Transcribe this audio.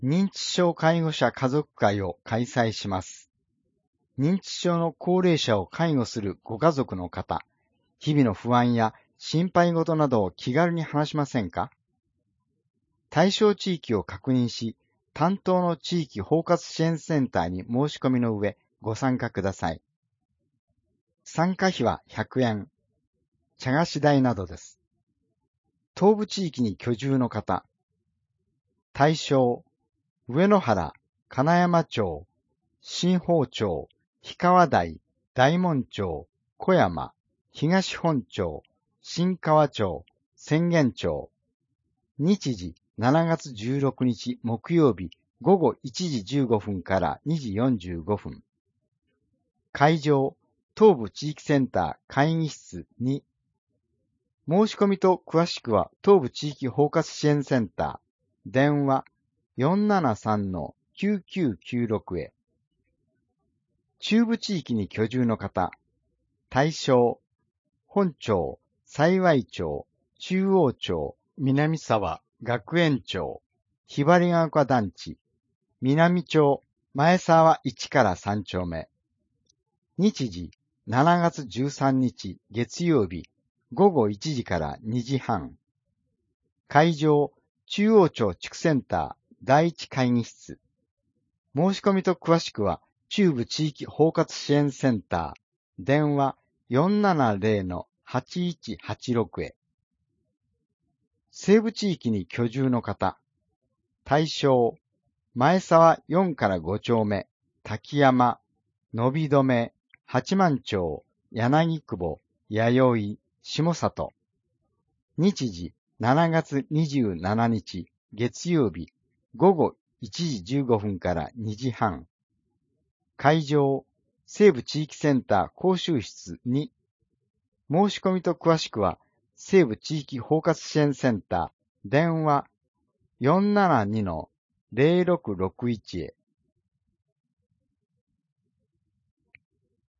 認知症介護者家族会を開催します。認知症の高齢者を介護するご家族の方、日々の不安や心配事などを気軽に話しませんか？対象地域を確認し、担当の地域包括支援センターに申し込みの上、ご参加ください。参加費は100円、茶菓子代などです。東部地域に居住の方、対象、上野原、金山町、新宝町、氷川台、大門町、小山、東本町、新川町、浅間町。日時7月16日木曜日午後1時15分から2時45分。会場、東部地域センター会議室2。申し込みと詳しくは東部地域包括支援センター、電話 473-9996 へ。中部地域に居住の方、対象、本町、幸町、中央町、南沢、学園町、ひばりが丘団地、南町、前沢1から3丁目。日時、7月13日月曜日、午後1時から2時半。会場、中央町地区センター第一会議室。申し込みと詳しくは、中部地域包括支援センター、電話 470-8186 へ。西部地域に居住の方、対象、前沢4から5丁目、滝山、伸び止め、八幡町、柳久保、弥生、下里。日時、7月27日、月曜日、午後1時15分から2時半。会場、西部地域センター講習室2。申し込みと詳しくは、西部地域包括支援センター、電話 472-0661 へ。